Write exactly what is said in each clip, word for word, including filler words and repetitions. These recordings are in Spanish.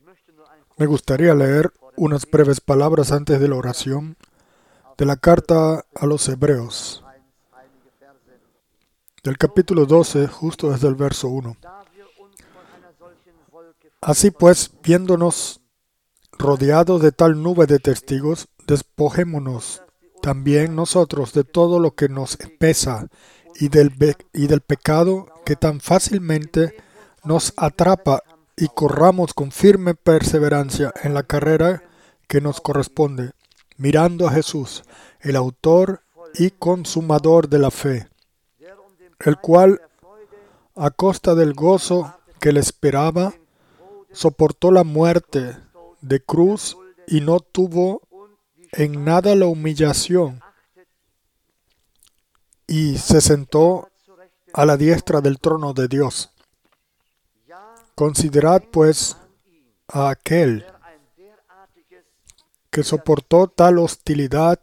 Me gustaría leer unas breves palabras antes de la oración de la carta a los Hebreos, del capítulo doce, justo desde el verso uno. Así pues, viéndonos rodeados de tal nube de testigos, despojémonos también nosotros de todo lo que nos pesa y del, be- y del pecado que tan fácilmente nos atrapa, y corramos con firme perseverancia en la carrera que nos corresponde, mirando a Jesús, el autor y consumador de la fe, el cual, a costa del gozo que le esperaba, soportó la muerte de cruz y no tuvo en nada la humillación, y se sentó a la diestra del trono de Dios. Considerad pues a aquel que soportó tal hostilidad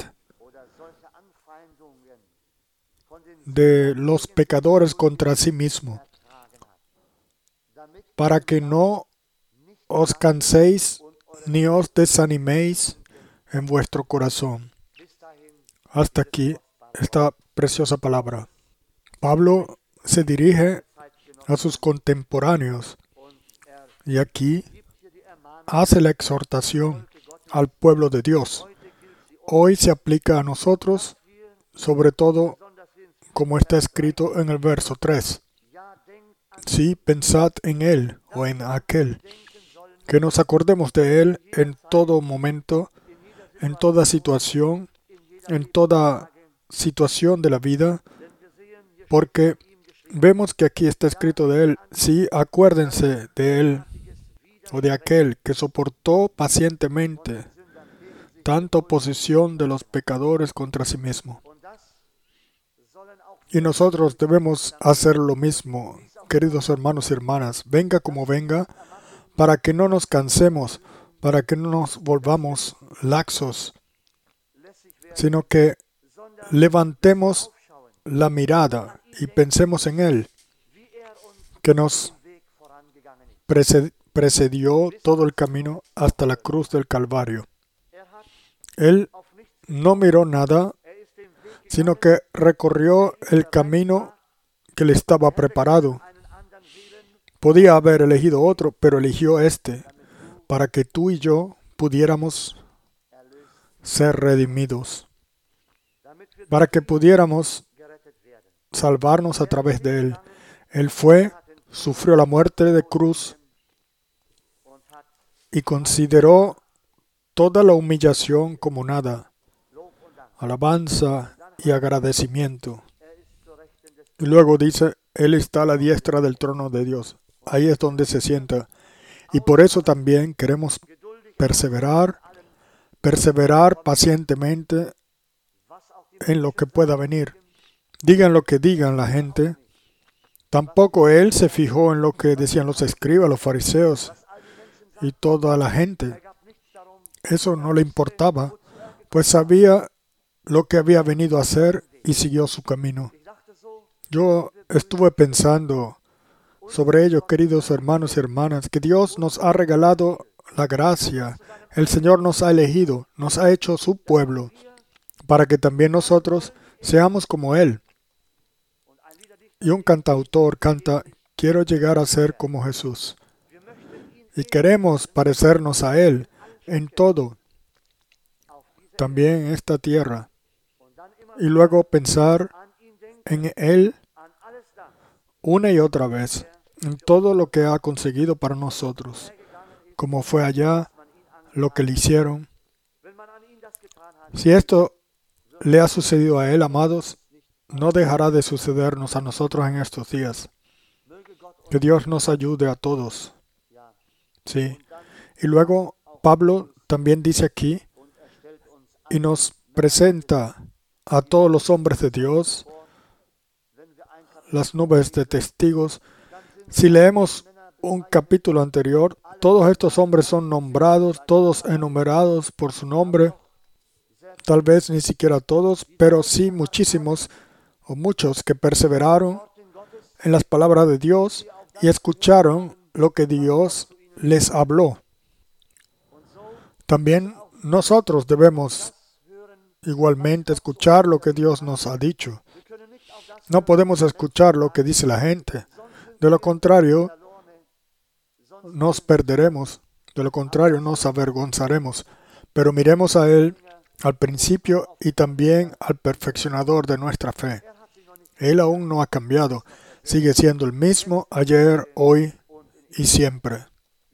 de los pecadores contra sí mismo, para que no os canséis ni os desaniméis en vuestro corazón. Hasta aquí esta preciosa palabra. Pablo se dirige a sus contemporáneos y aquí hace la exhortación al pueblo de Dios. Hoy se aplica a nosotros, sobre todo como está escrito en el verso tres. Sí, pensad en Él o en aquel, que nos acordemos de Él en todo momento, en toda situación, en toda situación de la vida, porque vemos que aquí está escrito de Él. Sí, acuérdense de Él o de aquel que soportó pacientemente tanta oposición de los pecadores contra sí mismo. Y nosotros debemos hacer lo mismo, queridos hermanos y hermanas, venga como venga, para que no nos cansemos, para que no nos volvamos laxos, sino que levantemos la mirada y pensemos en Él, que nos preced- precedió todo el camino hasta la cruz del Calvario. Él no miró nada, sino que recorrió el camino que le estaba preparado. Podía haber elegido otro, pero eligió este, para que tú y yo pudiéramos ser redimidos, para que pudiéramos salvarnos a través de Él. Él fue, sufrió la muerte de cruz y consideró toda la humillación como nada, alabanza y agradecimiento. Y luego dice, Él está a la diestra del trono de Dios. Ahí es donde se sienta. Y por eso también queremos perseverar, perseverar pacientemente en lo que pueda venir. Digan lo que digan la gente. Tampoco Él se fijó en lo que decían los escribas, los fariseos y toda la gente. Eso no le importaba, pues sabía lo que había venido a hacer y siguió su camino. Yo estuve pensando sobre ello, queridos hermanos y hermanas, que Dios nos ha regalado la gracia. El Señor nos ha elegido, nos ha hecho su pueblo, para que también nosotros seamos como Él. Y un cantautor canta, quiero llegar a ser como Jesús. Y queremos parecernos a Él en todo, también en esta tierra. Y luego pensar en Él una y otra vez, en todo lo que ha conseguido para nosotros, como fue allá, lo que le hicieron. Si esto le ha sucedido a Él, amados, no dejará de sucedernos a nosotros en estos días. Que Dios nos ayude a todos. Sí. Y luego Pablo también dice aquí y nos presenta a todos los hombres de Dios, las nubes de testigos. Si leemos un capítulo anterior, todos estos hombres son nombrados, todos enumerados por su nombre. Tal vez ni siquiera todos, pero sí muchísimos o muchos que perseveraron en las palabras de Dios y escucharon lo que Dios les habló. También nosotros debemos igualmente escuchar lo que Dios nos ha dicho. No podemos escuchar lo que dice la gente. De lo contrario, nos perderemos. De lo contrario, nos avergonzaremos. Pero miremos a Él, al principio y también al perfeccionador de nuestra fe. Él aún no ha cambiado. Sigue siendo el mismo ayer, hoy y siempre.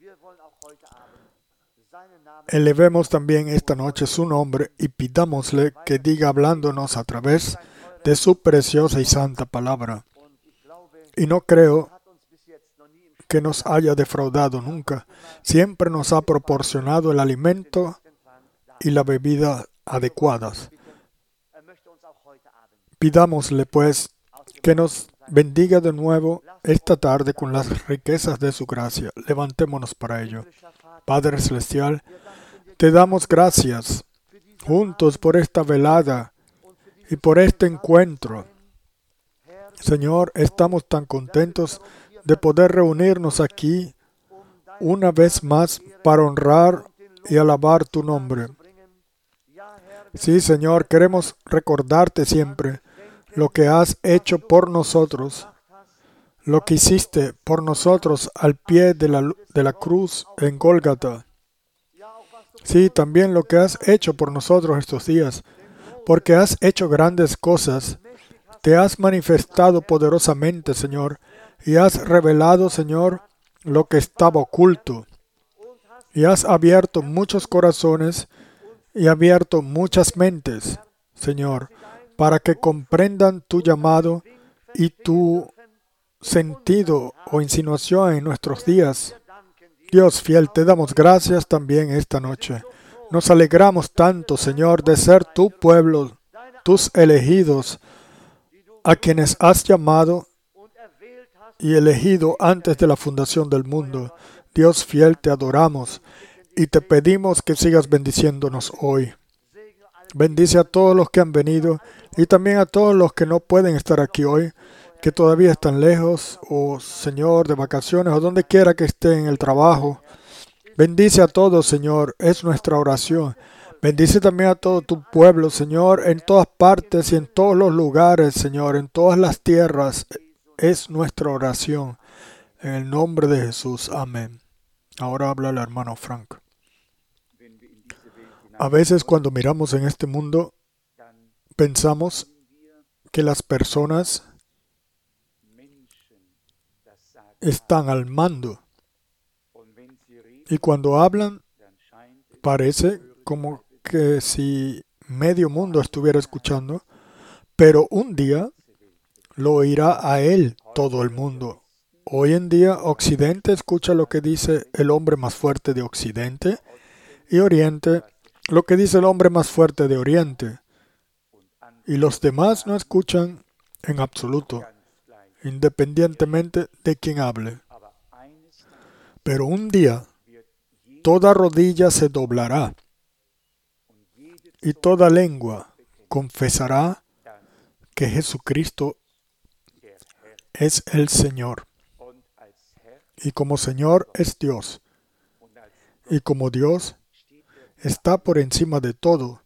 Elevemos también esta noche su nombre y pidámosle que diga hablándonos a través de su preciosa y santa palabra. Y no creo que nos haya defraudado nunca. Siempre nos ha proporcionado el alimento y la bebida adecuadas. Pidámosle, pues, que nos bendiga de nuevo esta tarde con las riquezas de su gracia. Levantémonos para ello. Padre Celestial, te damos gracias juntos por esta velada y por este encuentro. Señor, estamos tan contentos de poder reunirnos aquí una vez más para honrar y alabar tu nombre. Sí, Señor, queremos recordarte siempre lo que has hecho por nosotros, lo que hiciste por nosotros al pie de la, de la cruz en Gólgata. Sí, también lo que has hecho por nosotros estos días, porque has hecho grandes cosas. Te has manifestado poderosamente, Señor, y has revelado, Señor, lo que estaba oculto. Y has abierto muchos corazones y abierto muchas mentes, Señor, para que comprendan tu llamado y tu sentido o insinuación en nuestros días. Dios fiel, te damos gracias también esta noche. Nos alegramos tanto, Señor, de ser tu pueblo, tus elegidos, a quienes has llamado y elegido antes de la fundación del mundo. Dios fiel, te adoramos y te pedimos que sigas bendiciéndonos hoy. Bendice a todos los que han venido y también a todos los que no pueden estar aquí hoy, que todavía están lejos, o Señor, de vacaciones, o donde quiera que estén en el trabajo. Bendice a todos, Señor, es nuestra oración. Bendice también a todo tu pueblo, Señor, en todas partes y en todos los lugares, Señor, en todas las tierras. Es nuestra oración. En el nombre de Jesús. Amén. Ahora habla el hermano Frank. A veces cuando miramos en este mundo, pensamos que las personas están al mando. Y cuando hablan, parece como que si medio mundo estuviera escuchando, pero un día lo oirá a él todo el mundo. Hoy en día, Occidente escucha lo que dice el hombre más fuerte de Occidente y Oriente lo que dice el hombre más fuerte de Oriente. Y los demás no escuchan en absoluto, independientemente de quién hable. Pero un día, toda rodilla se doblará y toda lengua confesará que Jesucristo es el Señor. Y como Señor es Dios. Y como Dios está por encima de todo.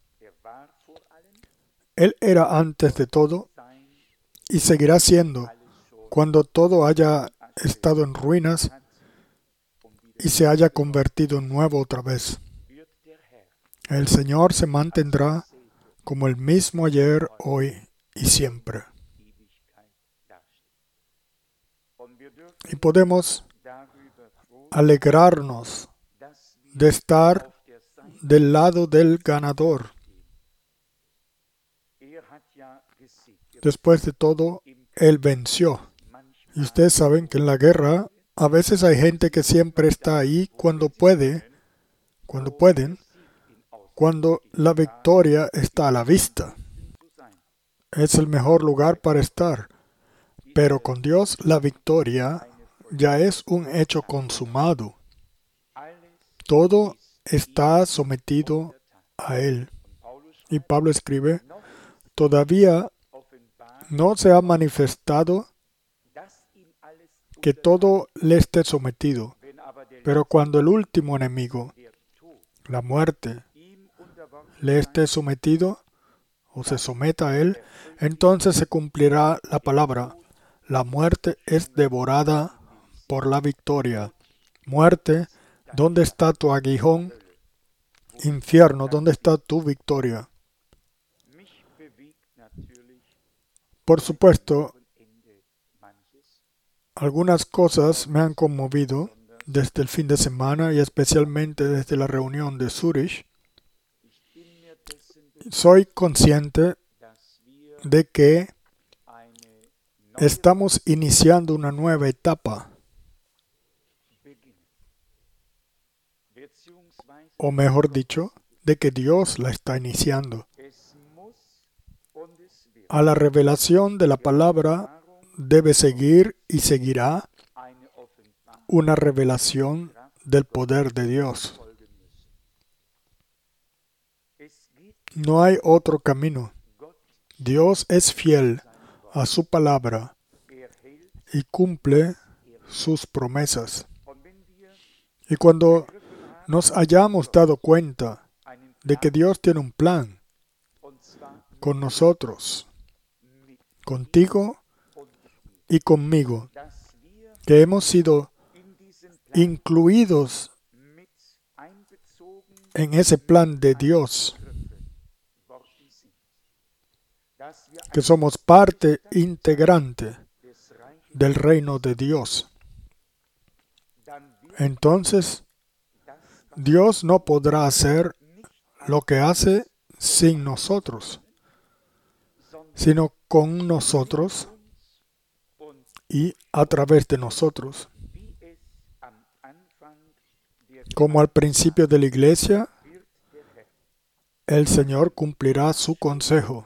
Él era antes de todo y seguirá siendo cuando todo haya estado en ruinas y se haya convertido en nuevo otra vez. El Señor se mantendrá como el mismo ayer, hoy y siempre. Y podemos alegrarnos de estar del lado del ganador. Después de todo, Él venció. Y ustedes saben que en la guerra a veces hay gente que siempre está ahí cuando puede, cuando pueden, cuando la victoria está a la vista. Es el mejor lugar para estar. Pero con Dios la victoria ya es un hecho consumado. Todo está sometido a Él. Y Pablo escribe, todavía no se ha manifestado que todo le esté sometido. Pero cuando el último enemigo, la muerte, le esté sometido o se someta a él, entonces se cumplirá la palabra. La muerte es devorada por la victoria. Muerte, ¿dónde está tu aguijón? Infierno, ¿dónde está tu victoria? Por supuesto, algunas cosas me han conmovido desde el fin de semana y especialmente desde la reunión de Zurich. Soy consciente de que estamos iniciando una nueva etapa, o mejor dicho, de que Dios la está iniciando. A la revelación de la palabra debe seguir y seguirá una revelación del poder de Dios. No hay otro camino. Dios es fiel a su palabra y cumple sus promesas. Y cuando nos hayamos dado cuenta de que Dios tiene un plan con nosotros, contigo y conmigo, que hemos sido incluidos en ese plan de Dios, que somos parte integrante del reino de Dios, entonces Dios no podrá hacer lo que hace sin nosotros, sino con nosotros y a través de nosotros. Como al principio de la iglesia, el Señor cumplirá su consejo.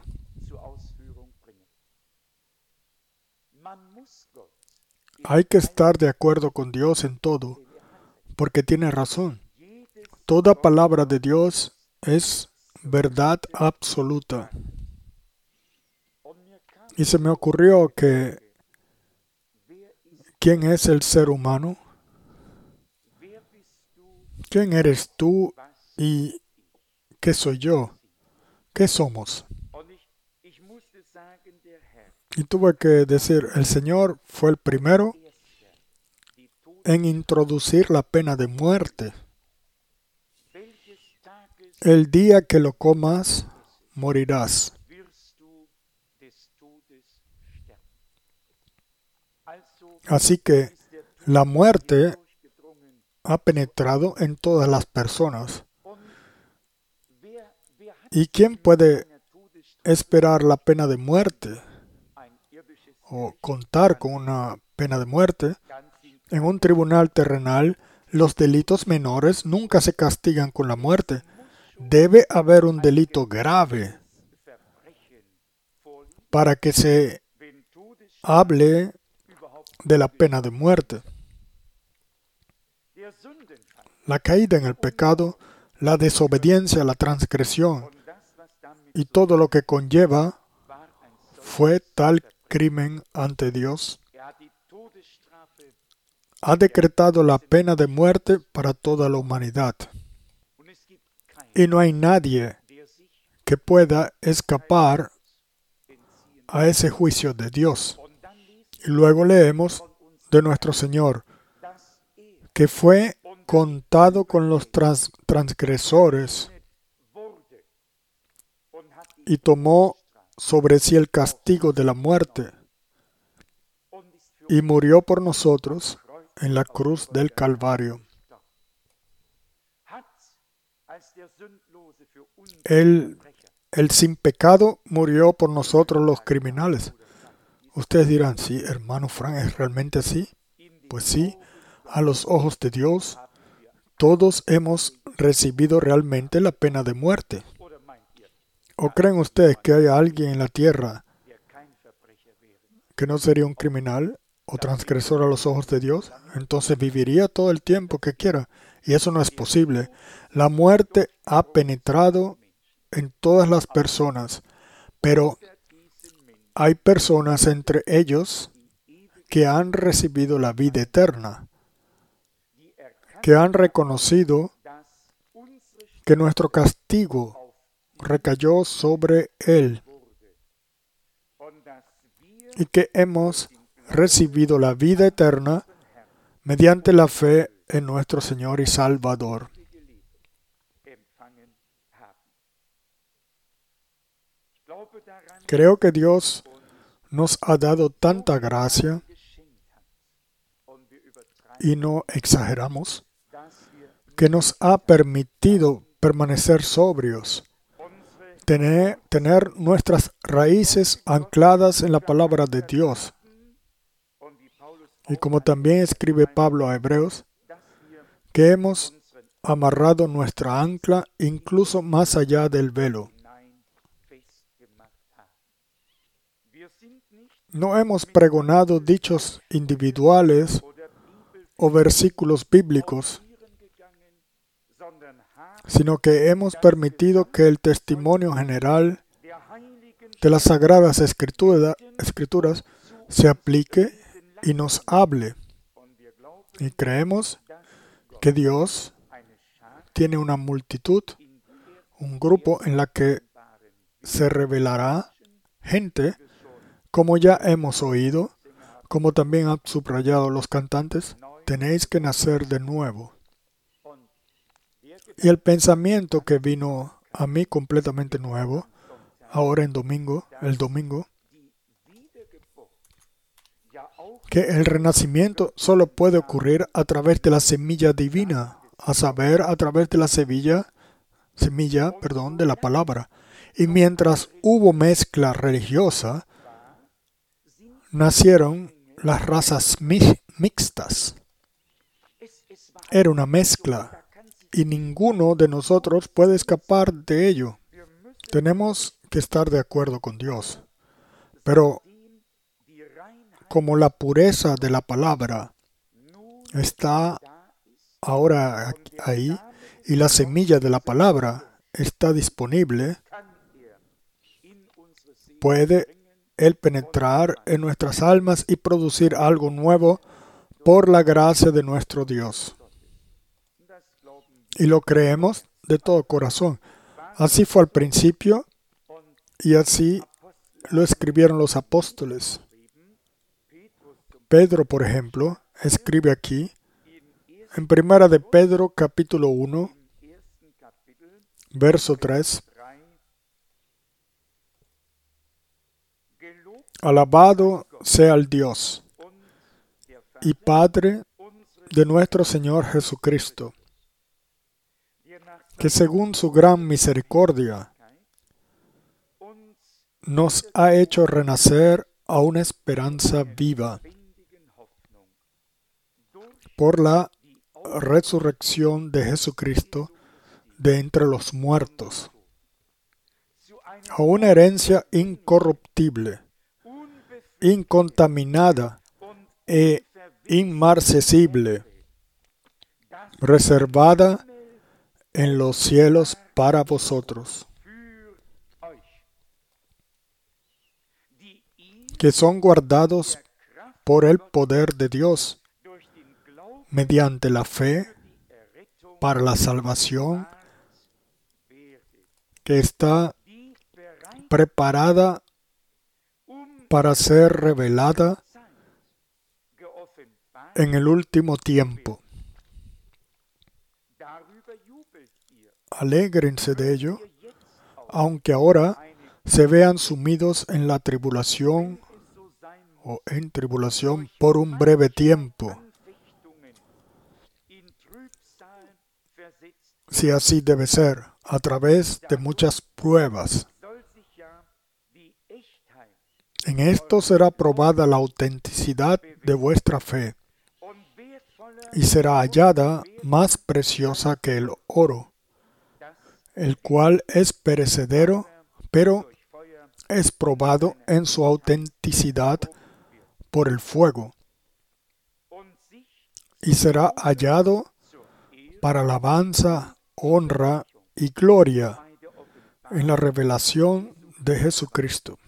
Hay que estar de acuerdo con Dios en todo, porque tiene razón. Toda palabra de Dios es verdad absoluta. Y se me ocurrió que ¿quién es el ser humano? ¿Quién eres tú y qué soy yo? ¿Qué somos? Y tuve que decir, el Señor fue el primero en introducir la pena de muerte. El día que lo comas, morirás. Así que la muerte ha penetrado en todas las personas. ¿Y quién puede esperar la pena de muerte o contar con una pena de muerte? En un tribunal terrenal, los delitos menores nunca se castigan con la muerte. Debe haber un delito grave para que se hable de la pena de muerte. La caída en el pecado, la desobediencia, la transgresión y todo lo que conlleva fue tal crimen ante Dios. Ha decretado la pena de muerte para toda la humanidad. Y no hay nadie que pueda escapar a ese juicio de Dios. Y luego leemos de nuestro Señor, que fue contado con los trans- transgresores y tomó sobre sí el castigo de la muerte y murió por nosotros en la cruz del Calvario. Él, el sin pecado murió por nosotros los criminales. Ustedes dirán, sí, hermano Frank, ¿es realmente así? Pues sí, a los ojos de Dios, todos hemos recibido realmente la pena de muerte. ¿O creen ustedes que hay alguien en la tierra que no sería un criminal o transgresor a los ojos de Dios? Entonces viviría todo el tiempo que quiera. Y eso no es posible. La muerte ha penetrado en todas las personas, pero hay personas entre ellos que han recibido la vida eterna, que han reconocido que nuestro castigo recayó sobre Él y que hemos recibido la vida eterna mediante la fe en nuestro Señor y Salvador. Creo que Dios nos ha dado tanta gracia y no exageramos, que nos ha permitido permanecer sobrios, tener, tener nuestras raíces ancladas en la palabra de Dios. Y como también escribe Pablo a Hebreos, que hemos amarrado nuestra ancla incluso más allá del velo. No hemos pregonado dichos individuales o versículos bíblicos, sino que hemos permitido que el testimonio general de las Sagradas Escritura- Escrituras se aplique y nos hable. Y creemos que Dios tiene una multitud, un grupo en la que se revelará gente, como ya hemos oído, como también han subrayado los cantantes, tenéis que nacer de nuevo. Y el pensamiento que vino a mí completamente nuevo, ahora en domingo, el domingo, que el renacimiento solo puede ocurrir a través de la semilla divina, a saber, a través de la semilla, semilla, perdón, de la palabra. Y mientras hubo mezcla religiosa, nacieron las razas mi- mixtas. Era una mezcla y ninguno de nosotros puede escapar de ello. Tenemos que estar de acuerdo con Dios. Pero como la pureza de la palabra está ahora ahí y la semilla de la palabra está disponible, puede Él penetrar en nuestras almas y producir algo nuevo por la gracia de nuestro Dios. Y lo creemos de todo corazón. Así fue al principio y así lo escribieron los apóstoles. Pedro, por ejemplo, escribe aquí, en Primera de Pedro, capítulo uno, verso tres, alabado sea el Dios y Padre de nuestro Señor Jesucristo, que según su gran misericordia nos ha hecho renacer a una esperanza viva por la resurrección de Jesucristo de entre los muertos, a una herencia incorruptible, incontaminada e inmarcesible, reservada en los cielos para vosotros, que son guardados por el poder de Dios mediante la fe para la salvación que está preparada para ser revelada en el último tiempo. Alégrense de ello, aunque ahora se vean sumidos en la tribulación o en tribulación por un breve tiempo, si así debe ser, a través de muchas pruebas. En esto será probada la autenticidad de vuestra fe, y será hallada más preciosa que el oro, el cual es perecedero, pero es probado en su autenticidad por el fuego, y será hallado para alabanza, honra y gloria en la revelación de Jesucristo.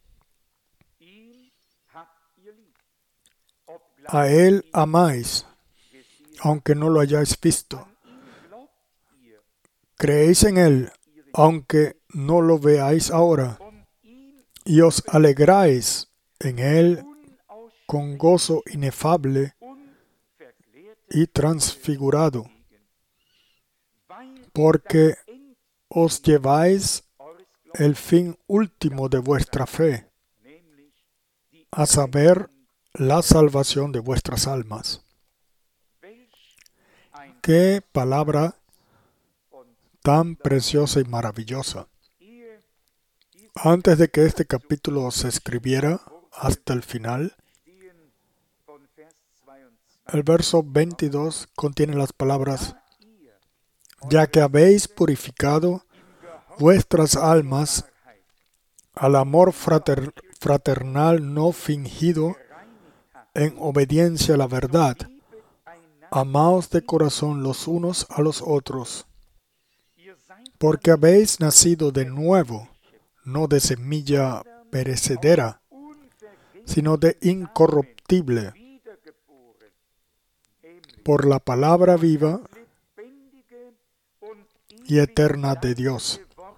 A Él amáis, aunque no lo hayáis visto. creéis en Él, aunque no lo veáis ahora, y os alegráis en Él con gozo inefable y transfigurado, porque os lleváis el fin último de vuestra fe, a saber, la salvación de vuestras almas. ¡Qué palabra tan preciosa y maravillosa! Antes de que este capítulo se escribiera, hasta el final, el verso veintidós contiene las palabras: ya que habéis purificado vuestras almas al amor frater- fraternal no fingido en obediencia a la verdad, amaos de corazón los unos a los otros, porque habéis nacido de nuevo, no de semilla perecedera, sino de incorruptible, por la palabra viva y eterna de Dios.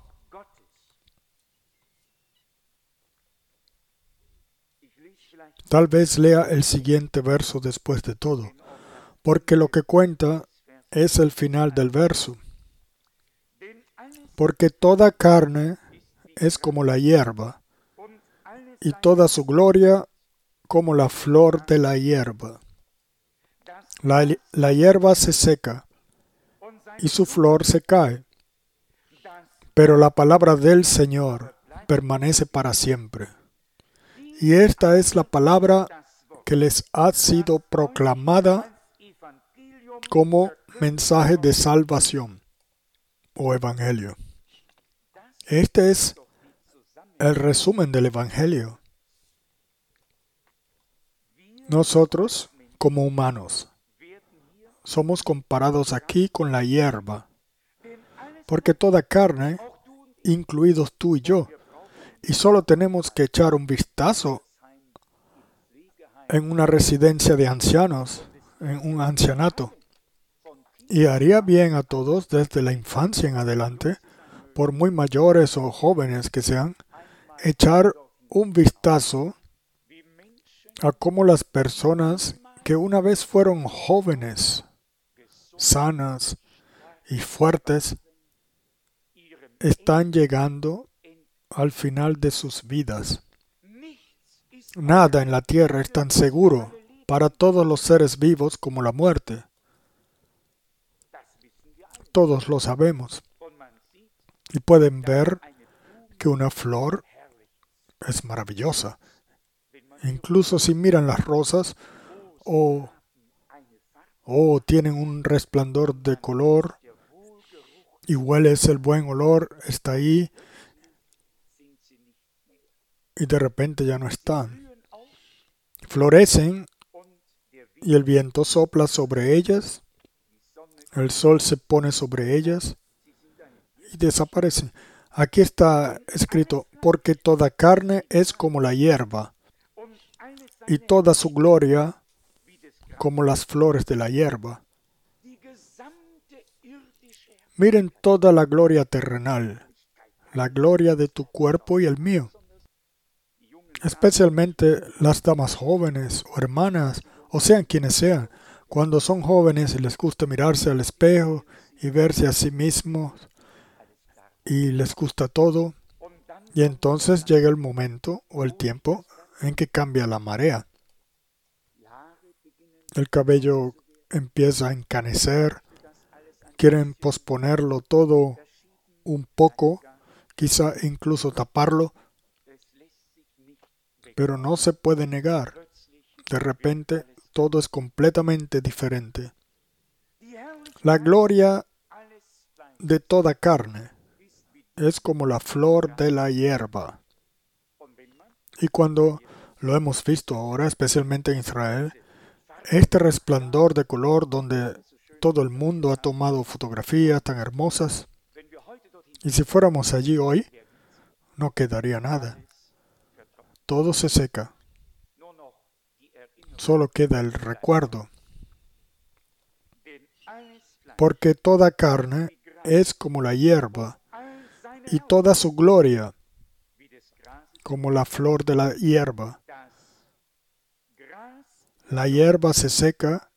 Tal vez lea el siguiente verso después de todo, porque lo que cuenta es el final del verso. Porque toda carne es como la hierba, y toda su gloria como la flor de la hierba. La, la hierba se seca, y su flor se cae, pero la palabra del Señor permanece para siempre. Y esta es la palabra que les ha sido proclamada como mensaje de salvación o evangelio. Este es el resumen del evangelio. Nosotros, como humanos, somos comparados aquí con la hierba, porque toda carne, incluidos tú y yo, y solo tenemos que echar un vistazo en una residencia de ancianos, en un ancianato, y haría bien a todos desde la infancia en adelante, por muy mayores o jóvenes que sean, echar un vistazo a cómo las personas que una vez fueron jóvenes, sanas y fuertes, están llegando al final de sus vidas. Nada en la tierra es tan seguro para todos los seres vivos como la muerte. Todos lo sabemos. Y pueden ver que una flor es maravillosa. Incluso si miran las rosas o, o tienen un resplandor de color y hueles el buen olor, está ahí y de repente ya no están. Florecen y el viento sopla sobre ellas, el sol se pone sobre ellas y desaparecen. Aquí está escrito, porque toda carne es como la hierba y toda su gloria como las flores de la hierba. Miren toda la gloria terrenal, la gloria de tu cuerpo y el mío. Especialmente las damas jóvenes o hermanas, o sean quienes sean, cuando son jóvenes y les gusta mirarse al espejo y verse a sí mismos y les gusta todo, y entonces llega el momento o el tiempo en que cambia la marea. El cabello empieza a encanecer, quieren posponerlo todo un poco, quizá incluso taparlo, pero no se puede negar. De repente, todo es completamente diferente. La gloria de toda carne es como la flor de la hierba. Y cuando lo hemos visto ahora, especialmente en Israel, este resplandor de color donde todo el mundo ha tomado fotografías tan hermosas, y si fuéramos allí hoy, no quedaría nada. Todo se seca. Solo queda el recuerdo. Porque toda carne es como la hierba, y toda su gloria como la flor de la hierba. La hierba se seca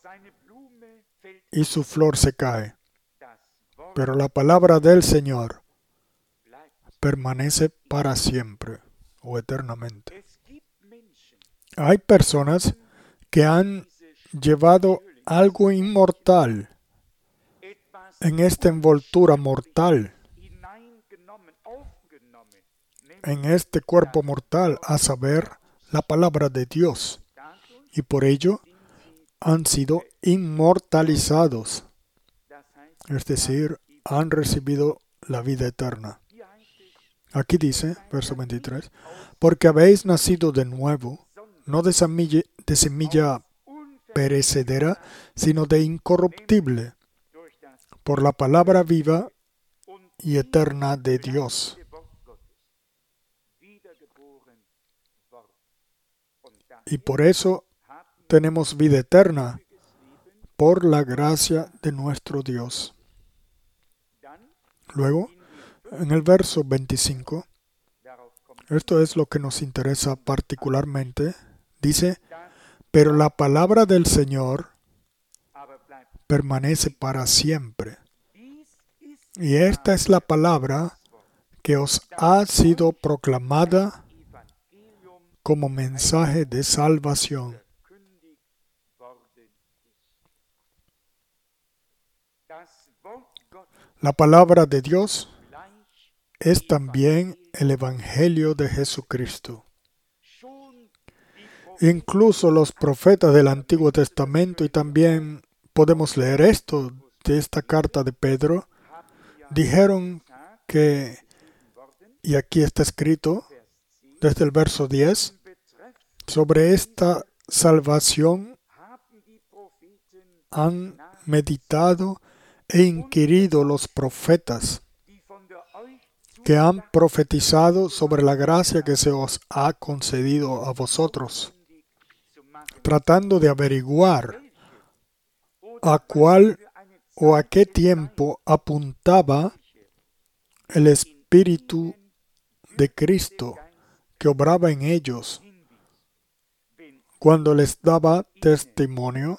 y su flor se cae, pero la palabra del Señor permanece para siempre o eternamente. Hay personas que han llevado algo inmortal en esta envoltura mortal, en este cuerpo mortal, a saber, la palabra de Dios, y por ello han sido inmortalizados, es decir, han recibido la vida eterna. Aquí dice, verso veintitrés, porque habéis nacido de nuevo, no de semilla, de semilla perecedera, sino de incorruptible, por la palabra viva y eterna de Dios. Y por eso tenemos vida eterna, por la gracia de nuestro Dios. Luego, en el verso veinticinco, esto es lo que nos interesa particularmente, dice, pero la palabra del Señor permanece para siempre. Y esta es la palabra que os ha sido proclamada como mensaje de salvación. La palabra de Dios es también el Evangelio de Jesucristo. Incluso los profetas del Antiguo Testamento, y también podemos leer esto de esta carta de Pedro, dijeron que, y aquí está escrito desde el verso diez, sobre esta salvación han meditado e inquirido los profetas que han profetizado sobre la gracia que se os ha concedido a vosotros, tratando de averiguar a cuál o a qué tiempo apuntaba el Espíritu de Cristo que obraba en ellos cuando les daba testimonio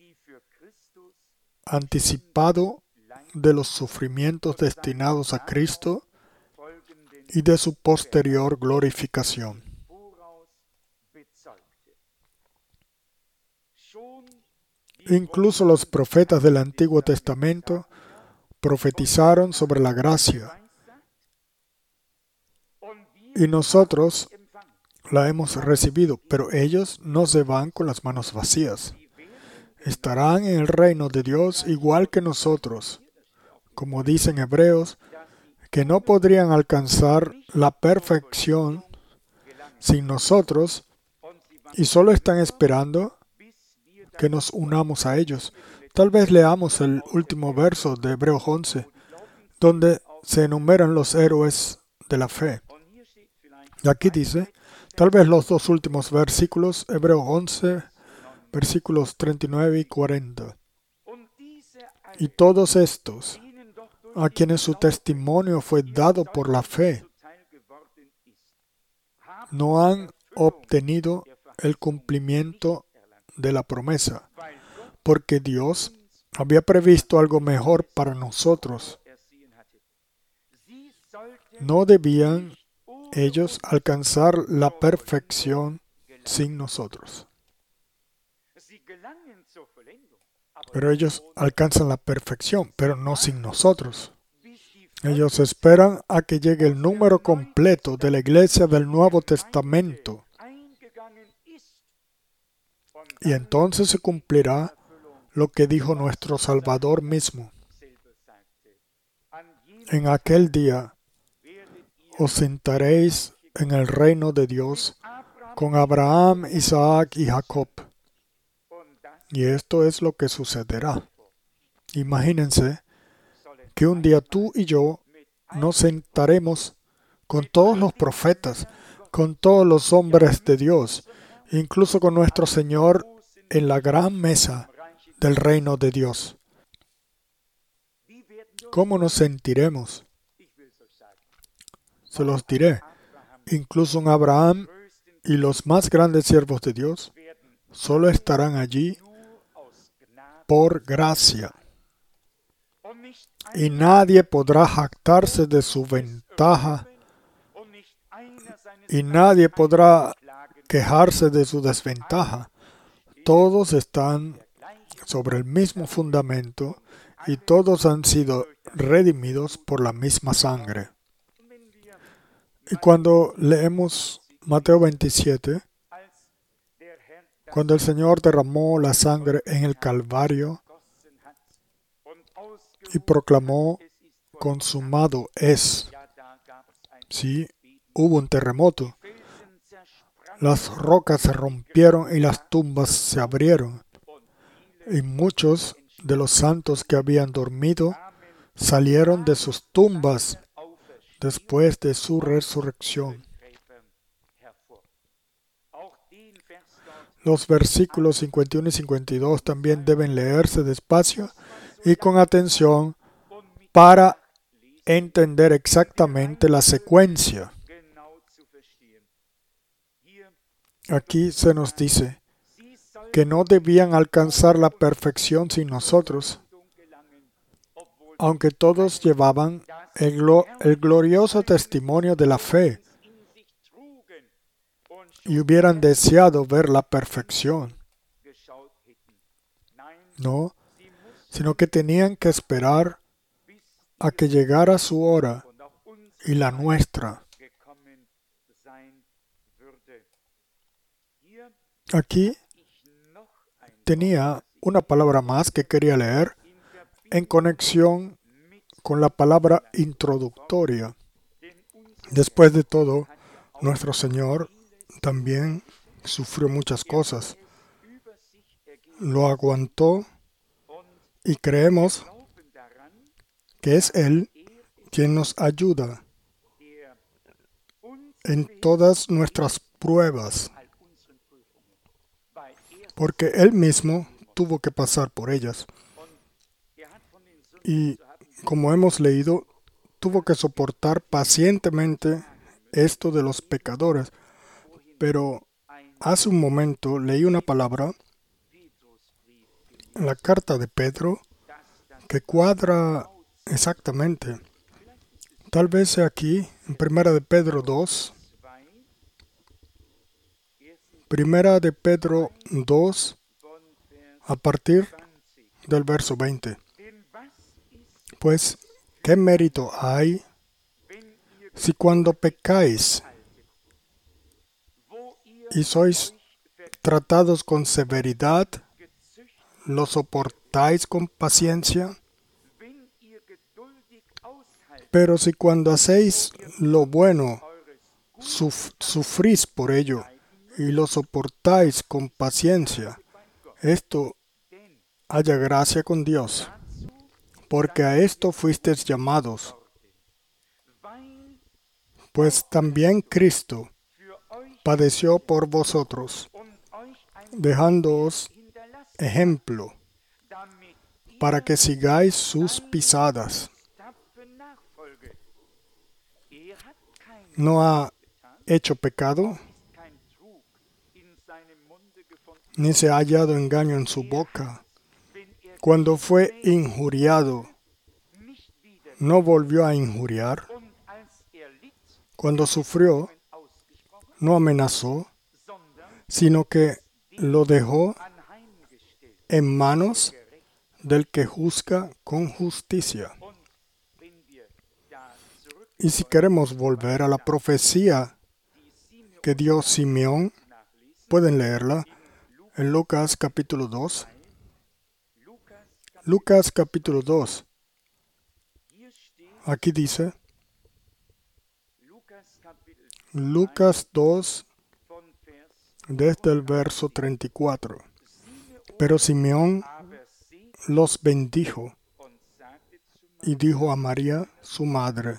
anticipado de los sufrimientos destinados a Cristo y de su posterior glorificación. Incluso los profetas del Antiguo Testamento profetizaron sobre la gracia, y nosotros la hemos recibido, pero ellos no se van con las manos vacías. Estarán en el reino de Dios igual que nosotros, como dicen Hebreos, que no podrían alcanzar la perfección sin nosotros y solo están esperando que nos unamos a ellos. Tal vez leamos el último verso de Hebreos once, donde se enumeran los héroes de la fe. Y aquí dice, tal vez los dos últimos versículos, Hebreos once, versículos treinta y nueve y cuarenta. Y todos estos, a quienes su testimonio fue dado por la fe, no han obtenido el cumplimiento de la promesa, porque Dios había previsto algo mejor para nosotros. No debían ellos alcanzar la perfección sin nosotros. Pero ellos alcanzan la perfección, pero no sin nosotros. Ellos esperan a que llegue el número completo de la iglesia del Nuevo Testamento. Y entonces se cumplirá lo que dijo nuestro Salvador mismo. En aquel día os sentaréis en el reino de Dios con Abraham, Isaac y Jacob. Y esto es lo que sucederá. Imagínense que un día tú y yo nos sentaremos con todos los profetas, con todos los hombres de Dios, incluso con nuestro Señor en la gran mesa del reino de Dios. ¿cómo nos sentiremos? Se los diré. Incluso un Abraham y los más grandes siervos de Dios solo estarán allí por gracia. Y nadie podrá jactarse de su ventaja y nadie podrá quejarse de su desventaja. Todos están sobre el mismo fundamento y todos han sido redimidos por la misma sangre. Y cuando leemos Mateo veintisiete, cuando el Señor derramó la sangre en el Calvario y proclamó, consumado es, sí, hubo un terremoto. Las rocas se rompieron y las tumbas se abrieron. Y muchos de los santos que habían dormido salieron de sus tumbas después de su resurrección. Los versículos cincuenta y uno y cincuenta y dos también deben leerse despacio y con atención para entender exactamente la secuencia. Aquí se nos dice que no debían alcanzar la perfección sin nosotros, aunque todos llevaban el, glo- el glorioso testimonio de la fe y hubieran deseado ver la perfección. No, sino que tenían que esperar a que llegara su hora y la nuestra. Aquí tenía una palabra más que quería leer en conexión con la palabra introductoria. Después de todo, nuestro Señor también sufrió muchas cosas. Lo aguantó y creemos que es Él quien nos ayuda en todas nuestras pruebas, porque Él mismo tuvo que pasar por ellas. Y como hemos leído, tuvo que soportar pacientemente esto de los pecadores. Pero hace un momento leí una palabra en la carta de Pedro que cuadra exactamente. Tal vez sea aquí, en Primera de Pedro dos. Primera de Pedro dos, a partir del verso veinte. Pues, ¿qué mérito hay si cuando pecáis y sois tratados con severidad, lo soportáis con paciencia? Pero si cuando hacéis lo bueno, suf- sufrís por ello y lo soportáis con paciencia, esto haya gracia con Dios, porque a esto fuisteis llamados. Pues también Cristo padeció por vosotros, dejándoos ejemplo, para que sigáis sus pisadas. No ha hecho pecado, ni se ha hallado engaño en su boca. Cuando fue injuriado, no volvió a injuriar. Cuando sufrió, no amenazó, sino que lo dejó en manos del que juzga con justicia. Y si queremos volver a la profecía que dio Simeón, pueden leerla en Lucas capítulo dos. Lucas capítulo dos. Aquí dice, Lucas dos, desde el verso treinta y cuatro. Pero Simeón los bendijo y dijo a María, su madre,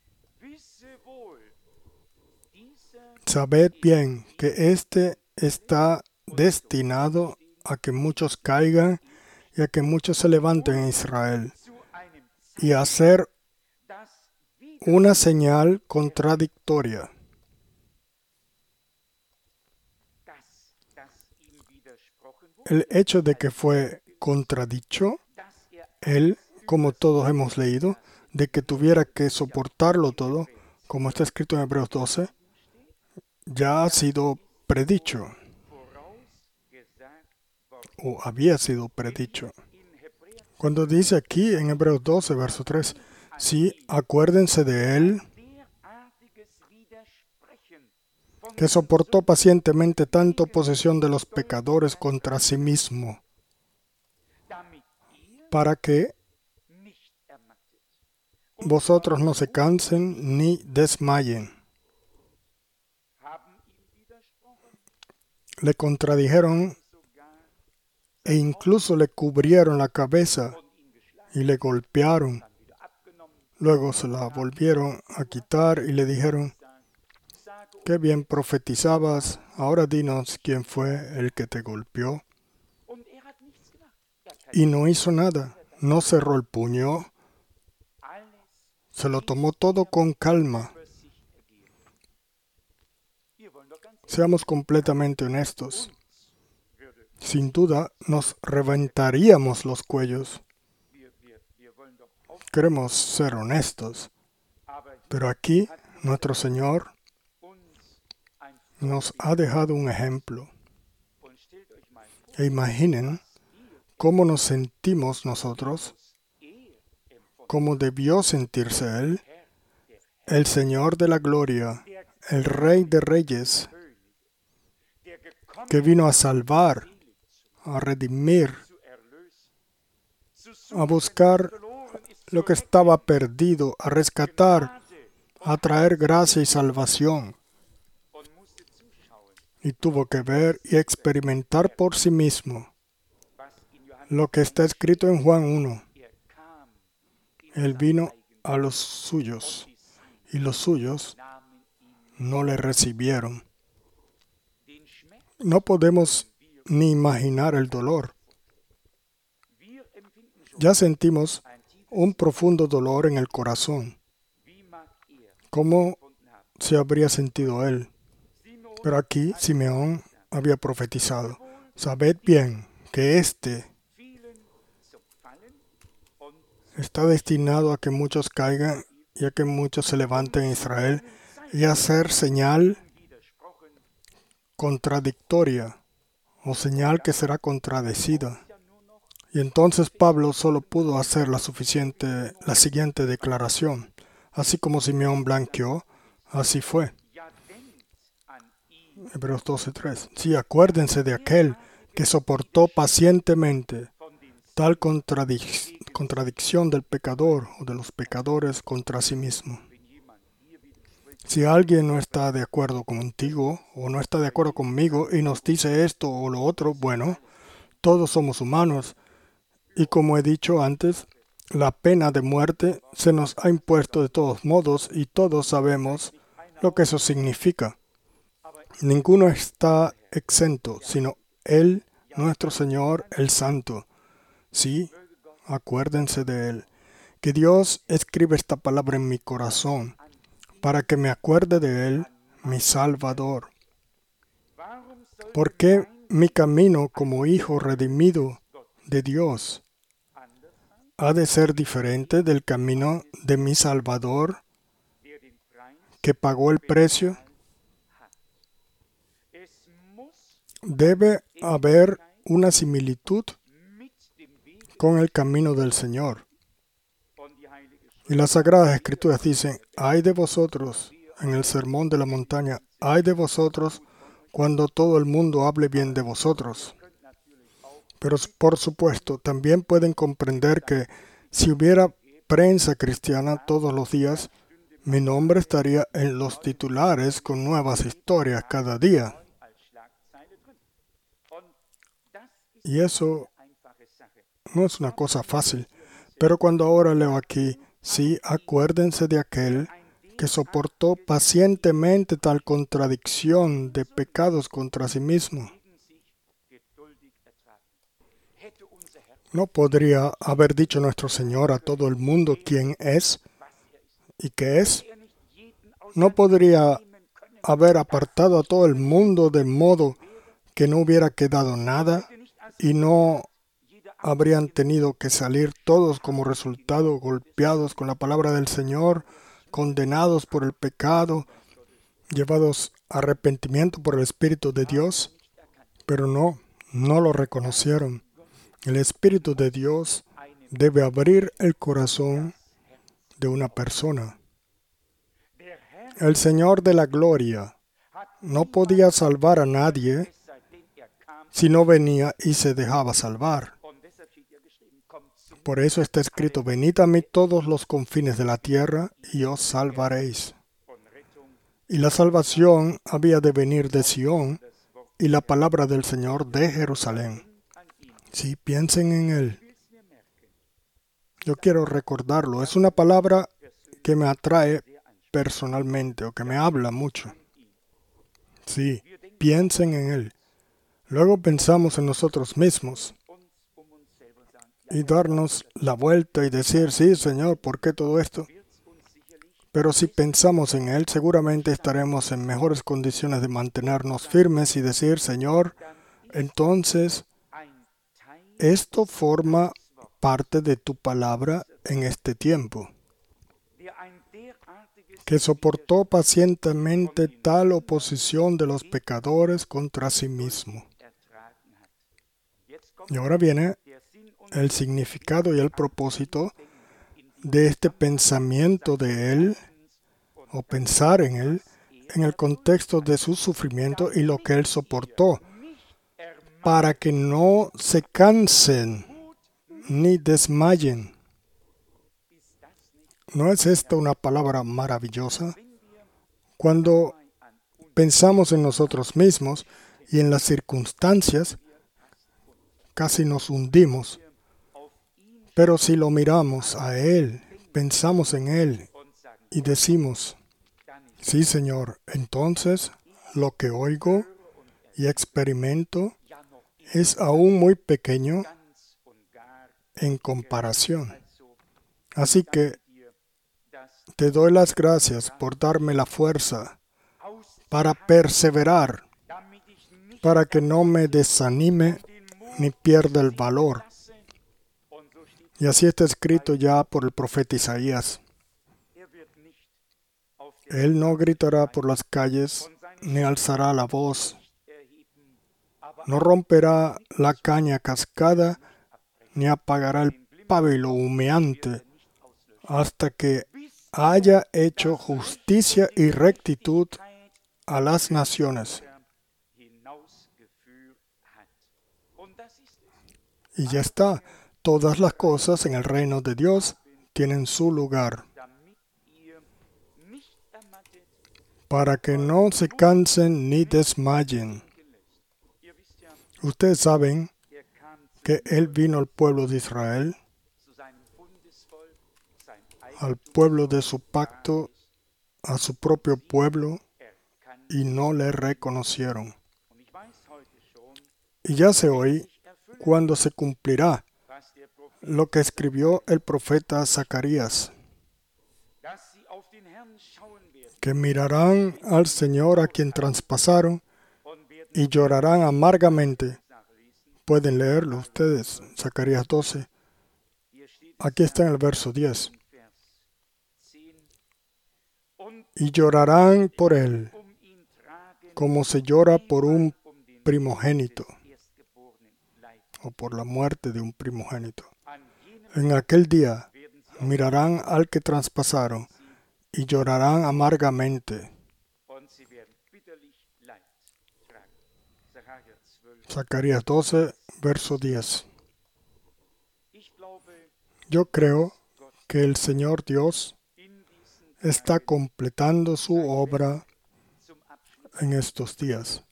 sabed bien que éste está destinado a que muchos caigan y a que muchos se levanten en Israel, y hacer una señal contradictoria. El hecho de que fue contradicho, él, como todos hemos leído, de que tuviera que soportarlo todo, como está escrito en Hebreos doce, ya ha sido predicho, o había sido predicho. Cuando dice aquí en Hebreos doce, verso tres, sí, acuérdense de él, que soportó pacientemente tanto posesión de los pecadores contra sí mismo, para que vosotros no se cansen ni desmayen. Le contradijeron e incluso le cubrieron la cabeza y le golpearon. Luego se la volvieron a quitar y le dijeron, qué bien profetizabas, ahora dinos quién fue el que te golpeó. Y no hizo nada, no cerró el puño, se lo tomó todo con calma. Seamos completamente honestos. Sin duda, nos reventaríamos los cuellos. Queremos ser honestos. Pero aquí, nuestro Señor nos ha dejado un ejemplo. E imaginen cómo nos sentimos nosotros, cómo debió sentirse Él, el Señor de la gloria, el Rey de reyes, que vino a salvar, a redimir, a buscar lo que estaba perdido, a rescatar, a traer gracia y salvación. Y tuvo que ver y experimentar por sí mismo lo que está escrito en Juan uno. Él vino a los suyos, y los suyos no le recibieron. No podemos ni imaginar el dolor. Ya sentimos un profundo dolor en el corazón. ¿Cómo se habría sentido él? Pero aquí Simeón había profetizado. Sabed bien que éste está destinado a que muchos caigan y a que muchos se levanten en Israel y a hacer señal contradictoria o señal que será contradecida. Y entonces Pablo solo pudo hacer la, suficiente, la siguiente declaración. Así como Simeón blanqueó, así fue. Hebreos doce tres. Sí, acuérdense de aquel que soportó pacientemente tal contradic- contradicción del pecador o de los pecadores contra sí mismo. Si alguien no está de acuerdo contigo o no está de acuerdo conmigo y nos dice esto o lo otro, bueno, todos somos humanos. Y como he dicho antes, la pena de muerte se nos ha impuesto de todos modos y todos sabemos lo que eso significa. Ninguno está exento, sino Él, nuestro Señor, el Santo. Sí, acuérdense de Él. Que Dios escribe esta palabra en mi corazón para que me acuerde de Él, mi Salvador. ¿Por qué mi camino como hijo redimido de Dios ha de ser diferente del camino de mi Salvador que pagó el precio? Debe haber una similitud con el camino del Señor. Y las Sagradas Escrituras dicen, ay de vosotros, en el Sermón de la Montaña, ay de vosotros cuando todo el mundo hable bien de vosotros. Pero por supuesto, también pueden comprender que si hubiera prensa cristiana todos los días, mi nombre estaría en los titulares con nuevas historias cada día. Y eso no es una cosa fácil. Pero cuando ahora leo aquí, sí, acuérdense de aquel que soportó pacientemente tal contradicción de pecados contra sí mismo. No podría haber dicho nuestro Señor a todo el mundo quién es y qué es. No podría haber apartado a todo el mundo de modo que no hubiera quedado nada y no habrían tenido que salir todos como resultado golpeados con la palabra del Señor, condenados por el pecado, llevados a arrepentimiento por el Espíritu de Dios, pero no, no lo reconocieron. El Espíritu de Dios debe abrir el corazón de una persona. El Señor de la Gloria no podía salvar a nadie si no venía y se dejaba salvar. Por eso está escrito: venid a mí todos los confines de la tierra y os salvaréis. Y la salvación había de venir de Sión y la palabra del Señor de Jerusalén. Sí, piensen en Él. Yo quiero recordarlo. Es una palabra que me atrae personalmente o que me habla mucho. Sí, piensen en Él. Luego pensamos en nosotros mismos y darnos la vuelta y decir: sí, Señor, ¿por qué todo esto? Pero si pensamos en Él, seguramente estaremos en mejores condiciones de mantenernos firmes y decir: Señor, entonces esto forma parte de tu palabra en este tiempo, que soportó pacientemente tal oposición de los pecadores contra sí mismo. Y ahora viene el significado y el propósito de este pensamiento de Él, o pensar en Él, en el contexto de su sufrimiento y lo que Él soportó, para que no se cansen ni desmayen. ¿No es esta una palabra maravillosa? Cuando pensamos en nosotros mismos y en las circunstancias, casi nos hundimos. Pero si lo miramos a Él, pensamos en Él y decimos: sí, Señor, entonces lo que oigo y experimento es aún muy pequeño en comparación. Así que te doy las gracias por darme la fuerza para perseverar, para que no me desanime ni pierda el valor. Y así está escrito ya por el profeta Isaías. Él no gritará por las calles, ni alzará la voz, no romperá la caña cascada, ni apagará el pábilo humeante, hasta que haya hecho justicia y rectitud a las naciones. Y ya está. Todas las cosas en el reino de Dios tienen su lugar, para que no se cansen ni desmayen. Ustedes saben que Él vino al pueblo de Israel, al pueblo de su pacto, a su propio pueblo, y no le reconocieron. Y ya sé hoy cuándo se cumplirá lo que escribió el profeta Zacarías, que mirarán al Señor a quien traspasaron y llorarán amargamente. Pueden leerlo ustedes, Zacarías doce. Aquí está en el verso diez. Y llorarán por él, como se llora por un primogénito, o por la muerte de un primogénito. En aquel día mirarán al que traspasaron y llorarán amargamente. Zacarías doce, verso diez. Yo creo que el Señor Dios está completando su obra en estos días.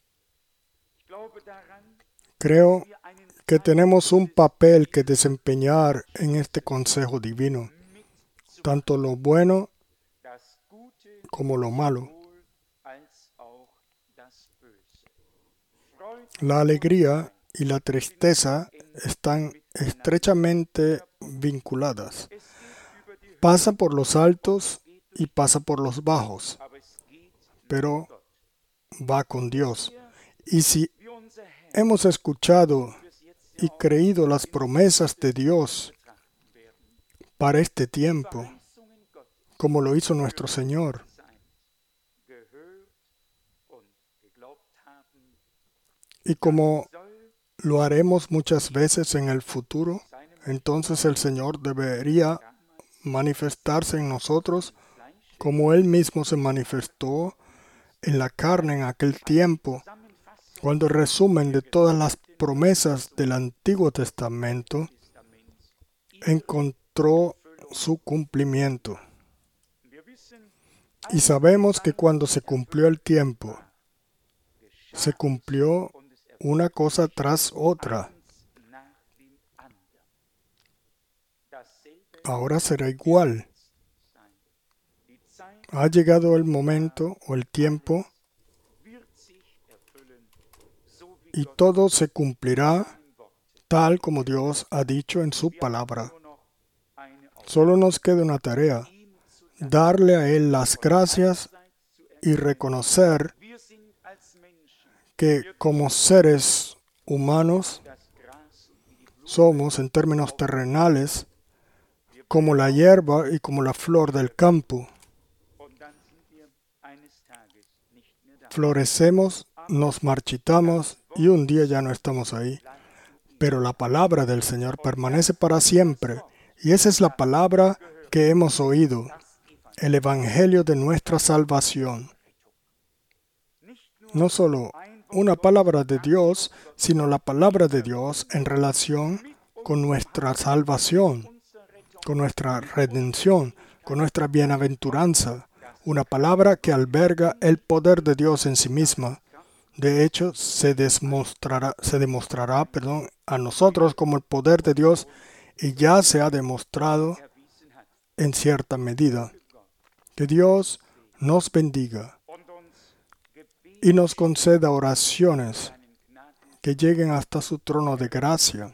Creo que tenemos un papel que desempeñar en este consejo divino, tanto lo bueno como lo malo. La alegría y la tristeza están estrechamente vinculadas. Pasa por los altos y pasa por los bajos, pero va con Dios. Y si hemos escuchado y creído las promesas de Dios para este tiempo, como lo hizo nuestro Señor, y como lo haremos muchas veces en el futuro, entonces el Señor debería manifestarse en nosotros como Él mismo se manifestó en la carne en aquel tiempo, cuando el resumen de todas las promesas del Antiguo Testamento encontró su cumplimiento. Y sabemos que cuando se cumplió el tiempo, se cumplió una cosa tras otra. Ahora será igual. Ha llegado el momento o el tiempo y todo se cumplirá tal como Dios ha dicho en su palabra. Solo nos queda una tarea: darle a Él las gracias y reconocer que como seres humanos somos, en términos terrenales, como la hierba y como la flor del campo. Florecemos, nos marchitamos y un día ya no estamos ahí. Pero la palabra del Señor permanece para siempre. Y esa es la palabra que hemos oído, el Evangelio de nuestra salvación. No solo una palabra de Dios, sino la palabra de Dios en relación con nuestra salvación, con nuestra redención, con nuestra bienaventuranza. Una palabra que alberga el poder de Dios en sí misma. De hecho, se demostrará, se demostrará perdón, a nosotros como el poder de Dios, y ya se ha demostrado en cierta medida. Que Dios nos bendiga y nos conceda oraciones que lleguen hasta su trono de gracia,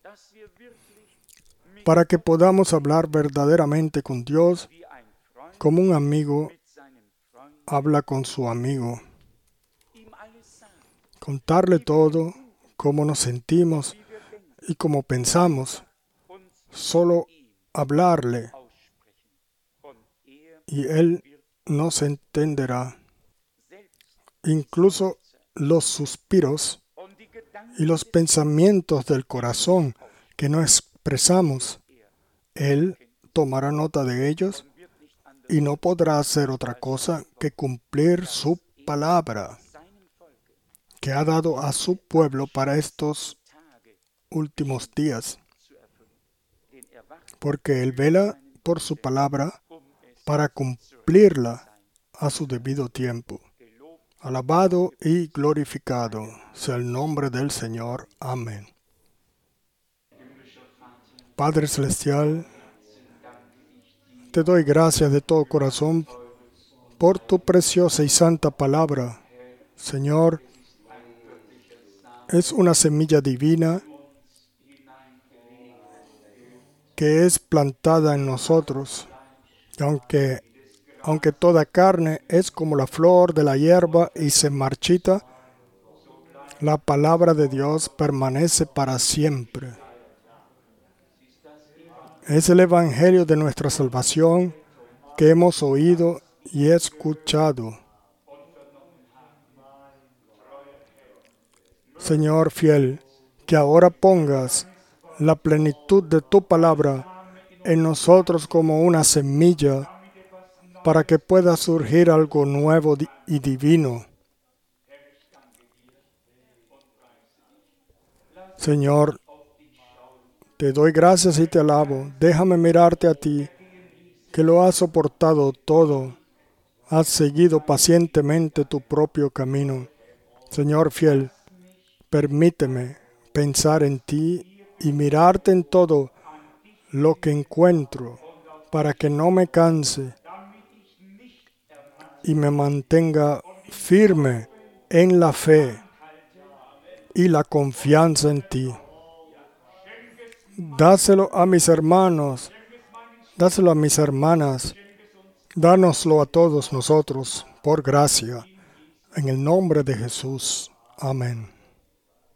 para que podamos hablar verdaderamente con Dios como un amigo habla con su amigo. Contarle todo, cómo nos sentimos y cómo pensamos. Solo hablarle y Él nos entenderá. Incluso los suspiros y los pensamientos del corazón que no expresamos, Él tomará nota de ellos y no podrá hacer otra cosa que cumplir su palabra que ha dado a su pueblo para estos últimos días. Porque Él vela por su palabra para cumplirla a su debido tiempo. Alabado y glorificado sea el nombre del Señor. Amén. Padre Celestial, te doy gracias de todo corazón por tu preciosa y santa palabra. Señor, es una semilla divina que es plantada en nosotros. Aunque, aunque toda carne es como la flor de la hierba y se marchita, la palabra de Dios permanece para siempre. Es el Evangelio de nuestra salvación que hemos oído y escuchado. Señor fiel, que ahora pongas la plenitud de tu palabra en nosotros como una semilla para que pueda surgir algo nuevo y divino. Señor, te doy gracias y te alabo. Déjame mirarte a ti, que lo has soportado todo. Has seguido pacientemente tu propio camino. Señor fiel, permíteme pensar en ti y mirarte en todo lo que encuentro, para que no me canse y me mantenga firme en la fe y la confianza en ti. Dáselo a mis hermanos, dáselo a mis hermanas, dánoslo a todos nosotros por gracia. En el nombre de Jesús. Amén.